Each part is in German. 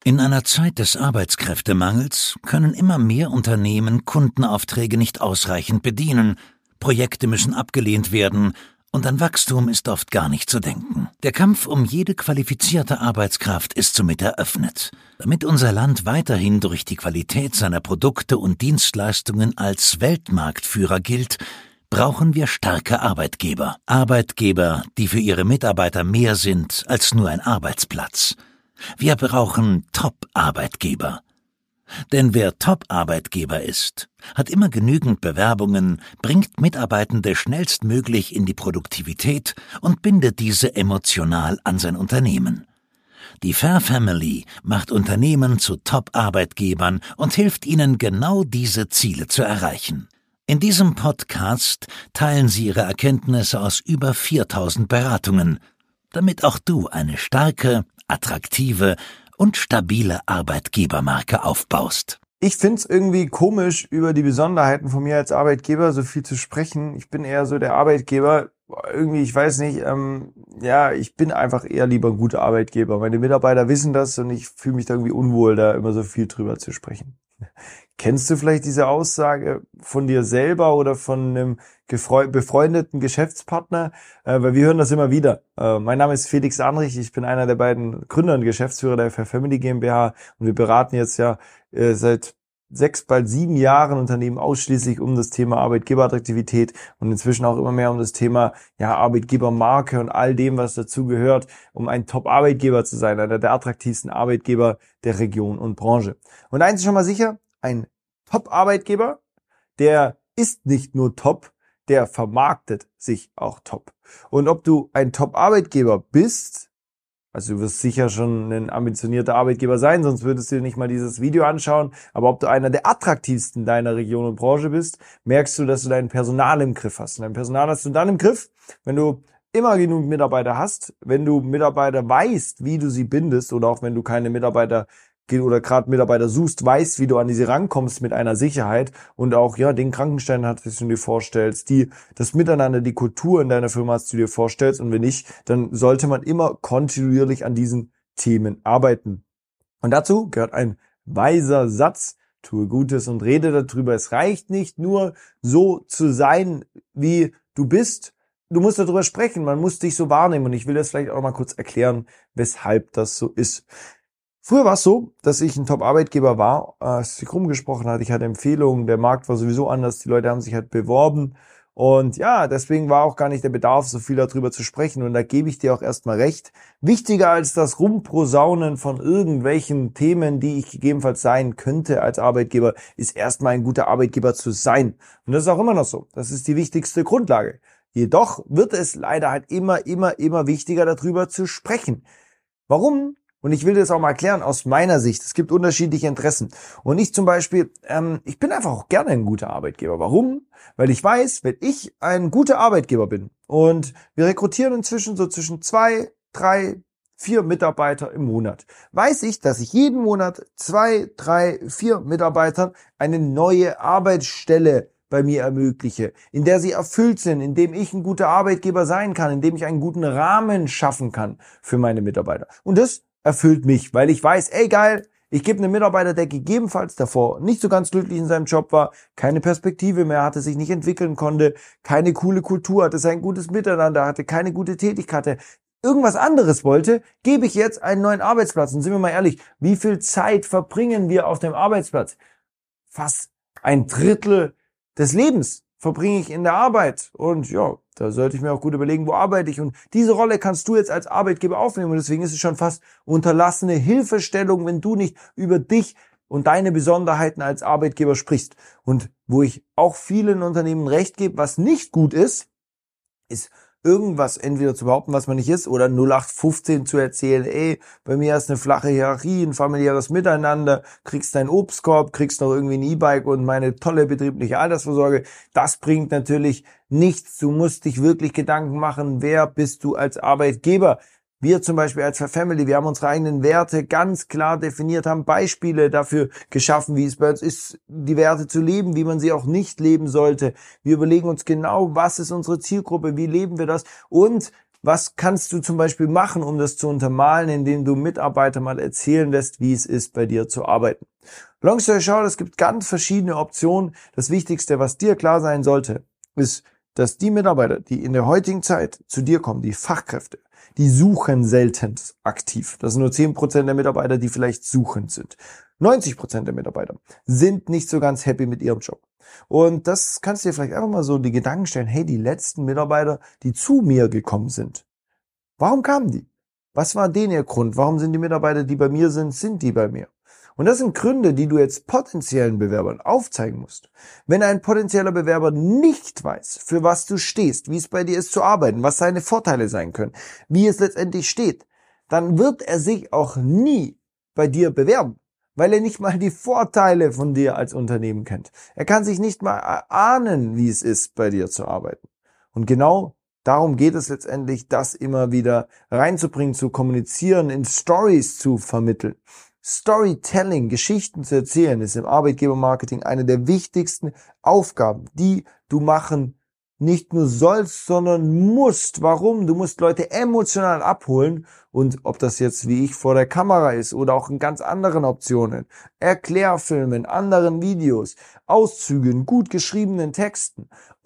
In einer Zeit des Arbeitskräftemangels können immer mehr Unternehmen Kundenaufträge nicht ausreichend bedienen, Projekte müssen abgelehnt werden und an Wachstum ist oft gar nicht zu denken. Der Kampf um jede qualifizierte Arbeitskraft ist somit eröffnet. Damit unser Land weiterhin durch die Qualität seiner Produkte und Dienstleistungen als Weltmarktführer gilt, brauchen wir starke Arbeitgeber. Arbeitgeber, die für ihre Mitarbeiter mehr sind als nur ein Arbeitsplatz. Wir brauchen Top-Arbeitgeber. Denn wer Top-Arbeitgeber ist, hat immer genügend Bewerbungen, bringt Mitarbeitende schnellstmöglich in die Produktivität und bindet diese emotional an sein Unternehmen. Die Fair Family macht Unternehmen zu Top-Arbeitgebern und hilft ihnen, genau diese Ziele zu erreichen. In diesem Podcast teilen sie ihre Erkenntnisse aus über 4000 Beratungen, damit auch du eine starke, attraktive und stabile Arbeitgebermarke aufbaust. Ich find's irgendwie komisch, über die Besonderheiten von mir als Arbeitgeber so viel zu sprechen. Ich bin eher so der Arbeitgeber. Irgendwie, ich weiß nicht, ich bin einfach eher lieber ein guter Arbeitgeber. Meine Mitarbeiter wissen das und ich fühle mich da irgendwie unwohl, da immer so viel drüber zu sprechen. Kennst du vielleicht diese Aussage von dir selber oder von einem befreundeten Geschäftspartner? Weil wir hören das immer wieder. Mein Name ist Felix Anrich, ich bin einer der beiden Gründer und Geschäftsführer der Fair Family GmbH und wir beraten jetzt seit 6, bald 7 Jahren Unternehmen ausschließlich um das Thema Arbeitgeberattraktivität und inzwischen auch immer mehr um das Thema Arbeitgebermarke und all dem, was dazu gehört, um ein Top-Arbeitgeber zu sein, einer der attraktivsten Arbeitgeber der Region und Branche. Und eins ist schon mal sicher, ein Top-Arbeitgeber, der ist nicht nur top, der vermarktet sich auch top. Und ob du ein Top-Arbeitgeber bist, also du wirst sicher schon ein ambitionierter Arbeitgeber sein, sonst würdest du dir nicht mal dieses Video anschauen. Aber ob du einer der attraktivsten deiner Region und Branche bist, merkst du, dass du dein Personal im Griff hast. Und dein Personal hast du dann im Griff, wenn du immer genug Mitarbeiter hast, wenn du Mitarbeiter weißt, wie du sie bindest oder auch wenn du keine Mitarbeiter oder gerade Mitarbeiter suchst, weißt, wie du an diese rankommst mit einer Sicherheit und auch den Krankenstein hast, den du dir vorstellst, das Miteinander, die Kultur in deiner Firma hast, die du dir vorstellst und wenn nicht, dann sollte man immer kontinuierlich an diesen Themen arbeiten. Und dazu gehört ein weiser Satz: Tue Gutes und rede darüber. Es reicht nicht nur so zu sein, wie du bist. Du musst darüber sprechen, man muss dich so wahrnehmen und ich will jetzt vielleicht auch mal kurz erklären, weshalb das so ist. Früher war es so, dass ich ein Top-Arbeitgeber war, es sich rumgesprochen hat, ich hatte Empfehlungen, der Markt war sowieso anders, die Leute haben sich halt beworben und deswegen war auch gar nicht der Bedarf, so viel darüber zu sprechen und da gebe ich dir auch erstmal recht. Wichtiger als das Rumprosaunen von irgendwelchen Themen, die ich gegebenenfalls sein könnte als Arbeitgeber, ist erstmal ein guter Arbeitgeber zu sein. Und das ist auch immer noch so. Das ist die wichtigste Grundlage. Jedoch wird es leider halt immer wichtiger, darüber zu sprechen. Warum? Und ich will das auch mal erklären aus meiner Sicht. Es gibt unterschiedliche Interessen. Und ich zum Beispiel, ich bin einfach auch gerne ein guter Arbeitgeber. Warum? Weil ich weiß, wenn ich ein guter Arbeitgeber bin und wir rekrutieren inzwischen so zwischen 2, 3, 4 Mitarbeiter im Monat, weiß ich, dass ich jeden Monat 2, 3, 4 Mitarbeitern eine neue Arbeitsstelle bei mir ermögliche, in der sie erfüllt sind, in dem ich ein guter Arbeitgeber sein kann, in dem ich einen guten Rahmen schaffen kann für meine Mitarbeiter. Und das erfüllt mich, weil ich weiß, geil, ich gebe einem Mitarbeiter, der gegebenenfalls davor nicht so ganz glücklich in seinem Job war, keine Perspektive mehr hatte, sich nicht entwickeln konnte, keine coole Kultur hatte, sein gutes Miteinander hatte, keine gute Tätigkeit hatte, irgendwas anderes wollte, gebe ich jetzt einen neuen Arbeitsplatz. Und sind wir mal ehrlich, wie viel Zeit verbringen wir auf dem Arbeitsplatz? Fast ein Drittel des Lebens verbringe ich in der Arbeit und da sollte ich mir auch gut überlegen, wo arbeite ich und diese Rolle kannst du jetzt als Arbeitgeber aufnehmen und deswegen ist es schon fast unterlassene Hilfestellung, wenn du nicht über dich und deine Besonderheiten als Arbeitgeber sprichst. Und wo ich auch vielen Unternehmen recht gebe, was nicht gut ist irgendwas entweder zu behaupten, was man nicht ist, oder 0815 zu erzählen, bei mir ist eine flache Hierarchie, ein familiäres Miteinander, kriegst deinen Obstkorb, kriegst noch irgendwie ein E-Bike und meine tolle betriebliche Altersvorsorge. Das bringt natürlich nichts. Du musst dich wirklich Gedanken machen, wer bist du als Arbeitgeber? Wir zum Beispiel als Fair Family, wir haben unsere eigenen Werte ganz klar definiert, haben Beispiele dafür geschaffen, wie es bei uns ist, die Werte zu leben, wie man sie auch nicht leben sollte. Wir überlegen uns genau, was ist unsere Zielgruppe, wie leben wir das und Was kannst du zum Beispiel machen, um das zu untermalen, indem du Mitarbeiter mal erzählen lässt, wie es ist, bei dir zu arbeiten? Long story short, es gibt ganz verschiedene Optionen. Das Wichtigste, was dir klar sein sollte, ist, dass die Mitarbeiter, die in der heutigen Zeit zu dir kommen, die Fachkräfte, die suchen selten aktiv. Das sind nur 10% der Mitarbeiter, die vielleicht suchend sind. 90% der Mitarbeiter sind nicht so ganz happy mit ihrem Job. Und das kannst du dir vielleicht einfach mal so die Gedanken stellen, hey, die letzten Mitarbeiter, die zu mir gekommen sind, warum kamen die? Was war denen ihr Grund? Warum sind die Mitarbeiter, die bei mir sind die bei mir? Und das sind Gründe, die du jetzt potenziellen Bewerbern aufzeigen musst. Wenn ein potenzieller Bewerber nicht weiß, für was du stehst, wie es bei dir ist zu arbeiten, was seine Vorteile sein können, wie es letztendlich steht, dann wird er sich auch nie bei dir bewerben, weil er nicht mal die Vorteile von dir als Unternehmen kennt. Er kann sich nicht mal erahnen, wie es ist, bei dir zu arbeiten. Und genau darum geht es letztendlich, das immer wieder reinzubringen, zu kommunizieren, in Stories zu vermitteln. Storytelling, Geschichten zu erzählen, ist im Arbeitgebermarketing eine der wichtigsten Aufgaben, die du machen nicht nur sollst, sondern musst. Warum? Du musst Leute emotional abholen und ob das jetzt wie ich vor der Kamera ist oder auch in ganz anderen Optionen, Erklärfilmen, anderen Videos, Auszügen, gut geschriebenen Texten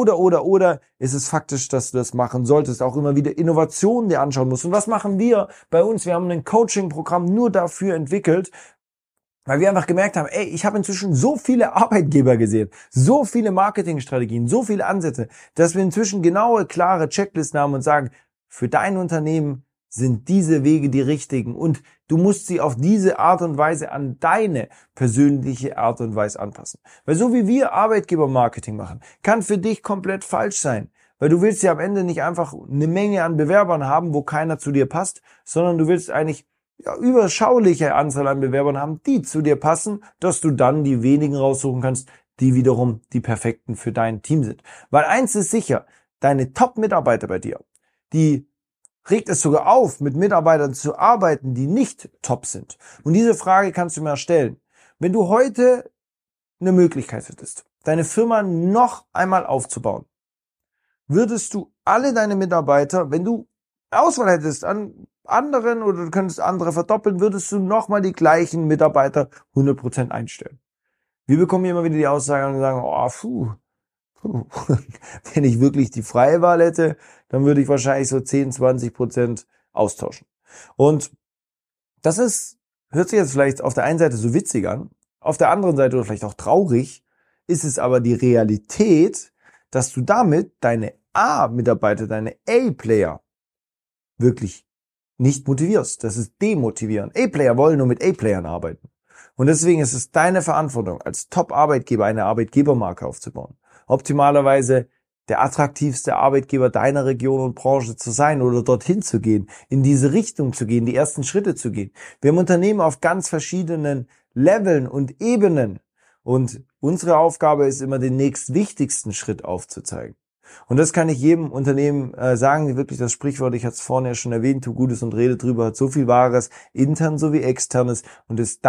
oder ist es faktisch, dass du das machen solltest, auch immer wieder Innovationen dir anschauen musst. Und was machen wir bei uns? Wir haben ein Coaching-Programm nur dafür entwickelt, weil wir einfach gemerkt haben, ey, ich habe inzwischen so viele Arbeitgeber gesehen, so viele Marketingstrategien, so viele Ansätze, dass wir inzwischen genaue, klare Checklisten haben und sagen, für dein Unternehmen sind diese Wege die richtigen und du musst sie auf diese Art und Weise an deine persönliche Art und Weise anpassen. Weil so wie wir Arbeitgebermarketing machen, kann für dich komplett falsch sein. Weil du willst ja am Ende nicht einfach eine Menge an Bewerbern haben, wo keiner zu dir passt, sondern du willst eigentlich überschauliche Anzahl an Bewerbern haben, die zu dir passen, dass du dann die wenigen raussuchen kannst, die wiederum die perfekten für dein Team sind. Weil eins ist sicher, deine Top-Mitarbeiter bei dir, die regt es sogar auf, mit Mitarbeitern zu arbeiten, die nicht top sind. Und diese Frage kannst du mir stellen. Wenn du heute eine Möglichkeit hättest, deine Firma noch einmal aufzubauen, würdest du alle deine Mitarbeiter, wenn du Auswahl hättest an anderen oder du könntest andere verdoppeln, würdest du nochmal die gleichen Mitarbeiter 100% einstellen. Wir bekommen immer wieder die Aussage und sagen, wenn ich wirklich die freie Wahl hätte, dann würde ich wahrscheinlich so 10-20% austauschen. Und das hört sich jetzt vielleicht auf der einen Seite so witzig an, auf der anderen Seite oder vielleicht auch traurig, ist es aber die Realität, dass du damit deine A-Mitarbeiter, deine A-Player wirklich nicht motivierst. Das ist demotivierend. A-Player wollen nur mit A-Playern arbeiten. Und deswegen ist es deine Verantwortung, als Top-Arbeitgeber eine Arbeitgebermarke aufzubauen. Optimalerweise der attraktivste Arbeitgeber deiner Region und Branche zu sein oder dorthin zu gehen, in diese Richtung zu gehen, die ersten Schritte zu gehen. Wir haben Unternehmen auf ganz verschiedenen Leveln und Ebenen. Und unsere Aufgabe ist immer, den nächstwichtigsten Schritt aufzuzeigen. Und das kann ich jedem Unternehmen sagen, die wirklich das Sprichwort, ich hatte es vorhin ja schon erwähnt, tu Gutes und rede drüber, hat so viel Wahres, intern sowie externes und ist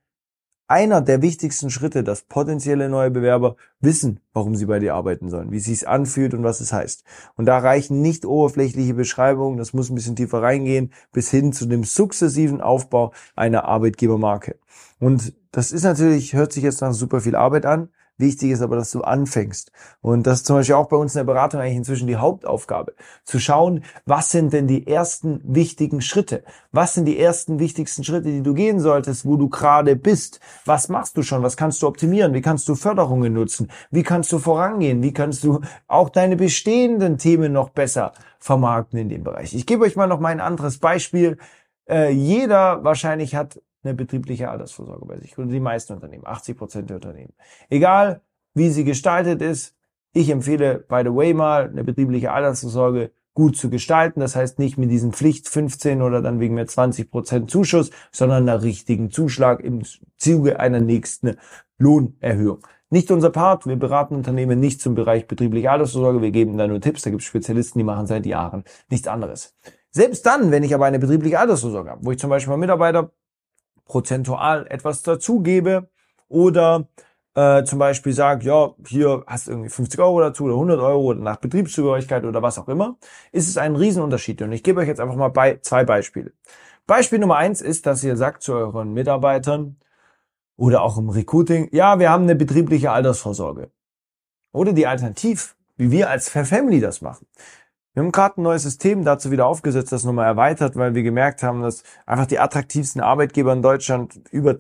einer der wichtigsten Schritte, dass potenzielle neue Bewerber wissen, warum sie bei dir arbeiten sollen, wie es sich anfühlt und was es heißt. Und da reichen nicht oberflächliche Beschreibungen, das muss ein bisschen tiefer reingehen, bis hin zu dem sukzessiven Aufbau einer Arbeitgebermarke. Und das ist natürlich, hört sich jetzt nach super viel Arbeit an. Wichtig ist aber, dass du anfängst. Und das ist zum Beispiel auch bei uns in der Beratung eigentlich inzwischen die Hauptaufgabe. Zu schauen, was sind denn die ersten wichtigen Schritte? Was sind die ersten wichtigsten Schritte, die du gehen solltest, wo du gerade bist? Was machst du schon? Was kannst du optimieren? Wie kannst du Förderungen nutzen? Wie kannst du vorangehen? Wie kannst du auch deine bestehenden Themen noch besser vermarkten in dem Bereich? Ich gebe euch mal noch mal ein anderes Beispiel. Jeder wahrscheinlich hat eine betriebliche Altersvorsorge bei sich. Und die meisten Unternehmen, 80% der Unternehmen. Egal, wie sie gestaltet ist, ich empfehle, by the way, mal eine betriebliche Altersvorsorge gut zu gestalten. Das heißt nicht mit diesen Pflicht 15 oder dann wegen mehr 20% Zuschuss, sondern einer richtigen Zuschlag im Zuge einer nächsten Lohnerhöhung. Nicht unser Part, wir beraten Unternehmen nicht zum Bereich betriebliche Altersvorsorge, wir geben da nur Tipps, da gibt es Spezialisten, die machen seit Jahren nichts anderes. Selbst dann, wenn ich aber eine betriebliche Altersvorsorge habe, wo ich zum Beispiel mal Mitarbeiter prozentual etwas dazugebe oder zum Beispiel sagt, ja, hier hast du irgendwie 50 Euro dazu oder 100 Euro oder nach Betriebszugehörigkeit oder was auch immer, ist es ein Riesenunterschied. Und ich gebe euch jetzt einfach mal zwei Beispiele. Beispiel Nummer 1 ist, dass ihr sagt zu euren Mitarbeitern oder auch im Recruiting, ja, wir haben eine betriebliche Altersvorsorge. Oder die Alternativ, wie wir als Fair Family das machen. Wir haben gerade ein neues System dazu wieder aufgesetzt, das nochmal erweitert, weil wir gemerkt haben, dass einfach die attraktivsten Arbeitgeber in Deutschland über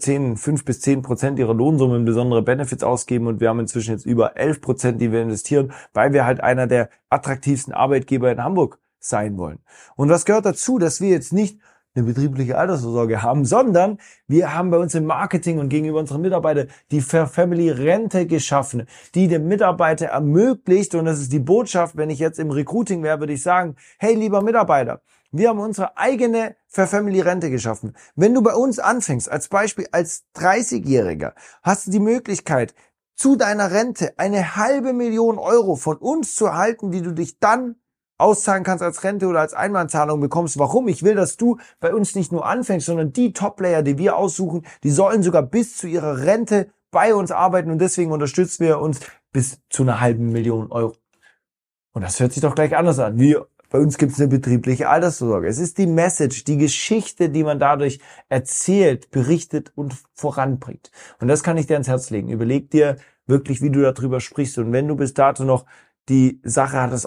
5-10% ihrer Lohnsumme in besondere Benefits ausgeben und wir haben inzwischen jetzt über 11%, die wir investieren, weil wir halt einer der attraktivsten Arbeitgeber in Hamburg sein wollen. Und was gehört dazu, dass wir jetzt nicht eine betriebliche Altersvorsorge haben, sondern wir haben bei uns im Marketing und gegenüber unseren Mitarbeitern die Fair Family Rente geschaffen, die dem Mitarbeiter ermöglicht, und das ist die Botschaft, wenn ich jetzt im Recruiting wäre, würde ich sagen, hey lieber Mitarbeiter, wir haben unsere eigene Fair Family Rente geschaffen. Wenn du bei uns anfängst, als Beispiel als 30-Jähriger, hast du die Möglichkeit, zu deiner Rente 500.000 Euro von uns zu erhalten, die du dich dann auszahlen kannst als Rente oder als Einmalzahlung bekommst. Warum? Ich will, dass du bei uns nicht nur anfängst, sondern die Top-Player, die wir aussuchen, die sollen sogar bis zu ihrer Rente bei uns arbeiten und deswegen unterstützen wir uns bis zu 500.000 Euro. Und das hört sich doch gleich anders an. Bei uns gibt es eine betriebliche Altersvorsorge. Es ist die Message, die Geschichte, die man dadurch erzählt, berichtet und voranbringt. Und das kann ich dir ans Herz legen. Überleg dir wirklich, wie du darüber sprichst. Und wenn du bis dato noch die Sache hattest,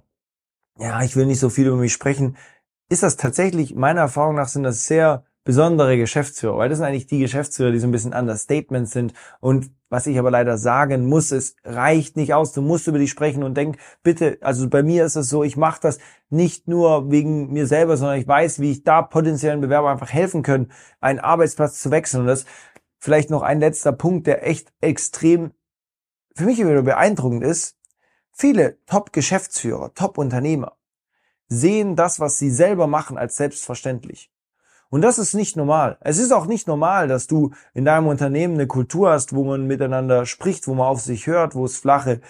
ja, ich will nicht so viel über mich sprechen, ist das tatsächlich, meiner Erfahrung nach, sind das sehr besondere Geschäftsführer, weil das sind eigentlich die Geschäftsführer, die so ein bisschen Understatement sind. Und was ich aber leider sagen muss, es reicht nicht aus. Du musst über dich sprechen und denk, bitte, also bei mir ist es so, ich mache das nicht nur wegen mir selber, sondern ich weiß, wie ich da potenziellen Bewerbern einfach helfen kann, einen Arbeitsplatz zu wechseln. Und das vielleicht noch ein letzter Punkt, der echt extrem für mich wieder beeindruckend ist. Viele Top-Geschäftsführer, Top-Unternehmer sehen das, was sie selber machen, als selbstverständlich. Und das ist nicht normal. Es ist auch nicht normal, dass du in deinem Unternehmen eine Kultur hast, wo man miteinander spricht, wo man auf sich hört, wo es flache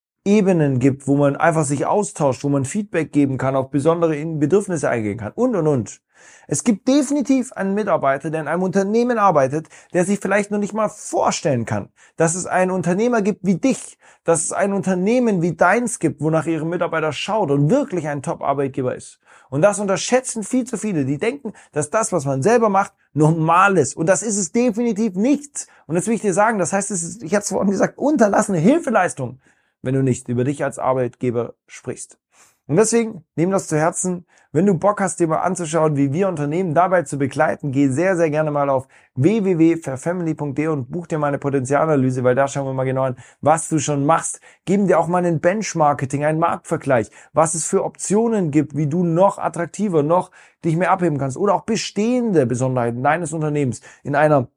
Ebenen gibt, wo man einfach sich austauscht, wo man Feedback geben kann, auf besondere Bedürfnisse eingehen kann und. Es gibt definitiv einen Mitarbeiter, der in einem Unternehmen arbeitet, der sich vielleicht noch nicht mal vorstellen kann, dass es einen Unternehmer gibt wie dich, dass es ein Unternehmen wie deins gibt, wonach ihre Mitarbeiter schaut und wirklich ein Top-Arbeitgeber ist. Und das unterschätzen viel zu viele. Die denken, dass das, was man selber macht, normal ist. Und das ist es definitiv nicht. Und das will ich dir sagen, das heißt, es ist, ich habe es vorhin gesagt, unterlassene Hilfeleistung, wenn du nicht über dich als Arbeitgeber sprichst. Und deswegen, nimm das zu Herzen. Wenn du Bock hast, dir mal anzuschauen, wie wir Unternehmen dabei zu begleiten, geh sehr, sehr gerne mal auf www.fairfamily.de und buch dir mal eine Potenzialanalyse, weil da schauen wir mal genau an, was du schon machst. Geben dir auch mal ein Benchmarking, einen Marktvergleich, was es für Optionen gibt, wie du noch attraktiver, noch dich mehr abheben kannst oder auch bestehende Besonderheiten deines Unternehmens in einer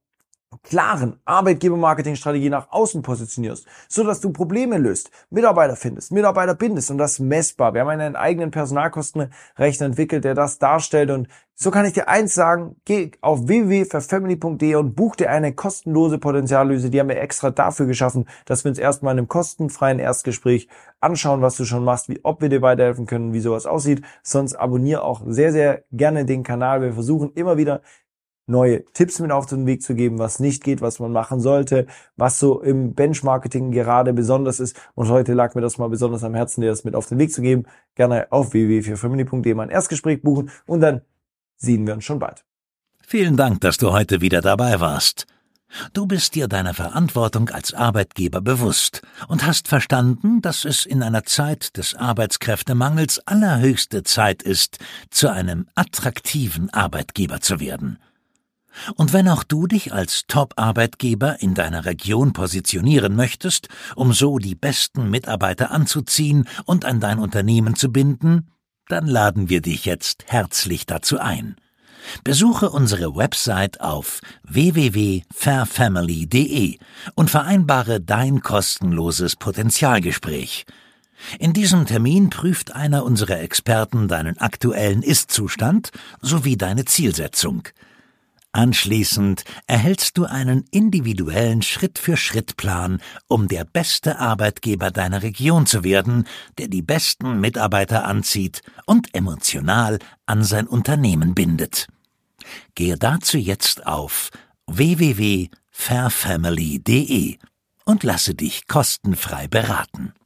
klaren Arbeitgeber-Marketing-Strategie nach außen positionierst, so dass du Probleme löst, Mitarbeiter findest, Mitarbeiter bindest und das messbar. Wir haben einen eigenen Personalkostenrechner entwickelt, der das darstellt und so kann ich dir eins sagen, geh auf www.fairfamily.de und buch dir eine kostenlose Potenzialanalyse. Die haben wir extra dafür geschaffen, dass wir uns erstmal in einem kostenfreien Erstgespräch anschauen, was du schon machst, ob wir dir weiterhelfen können, wie sowas aussieht. Sonst abonniere auch sehr, sehr gerne den Kanal. Wir versuchen immer wieder neue Tipps mit auf den Weg zu geben, was nicht geht, was man machen sollte, was so im Benchmarketing gerade besonders ist. Und heute lag mir das mal besonders am Herzen, dir das mit auf den Weg zu geben. Gerne auf www.fairfamily.de mal ein Erstgespräch buchen und dann sehen wir uns schon bald. Vielen Dank, dass du heute wieder dabei warst. Du bist dir deiner Verantwortung als Arbeitgeber bewusst und hast verstanden, dass es in einer Zeit des Arbeitskräftemangels allerhöchste Zeit ist, zu einem attraktiven Arbeitgeber zu werden. Und wenn auch du dich als Top-Arbeitgeber in deiner Region positionieren möchtest, um so die besten Mitarbeiter anzuziehen und an dein Unternehmen zu binden, dann laden wir dich jetzt herzlich dazu ein. Besuche unsere Website auf www.fairfamily.de und vereinbare dein kostenloses Potenzialgespräch. In diesem Termin prüft einer unserer Experten deinen aktuellen Ist-Zustand sowie deine Zielsetzung. Anschließend erhältst du einen individuellen Schritt-für-Schritt-Plan, um der beste Arbeitgeber deiner Region zu werden, der die besten Mitarbeiter anzieht und emotional an sein Unternehmen bindet. Gehe dazu jetzt auf www.fairfamily.de und lasse dich kostenfrei beraten.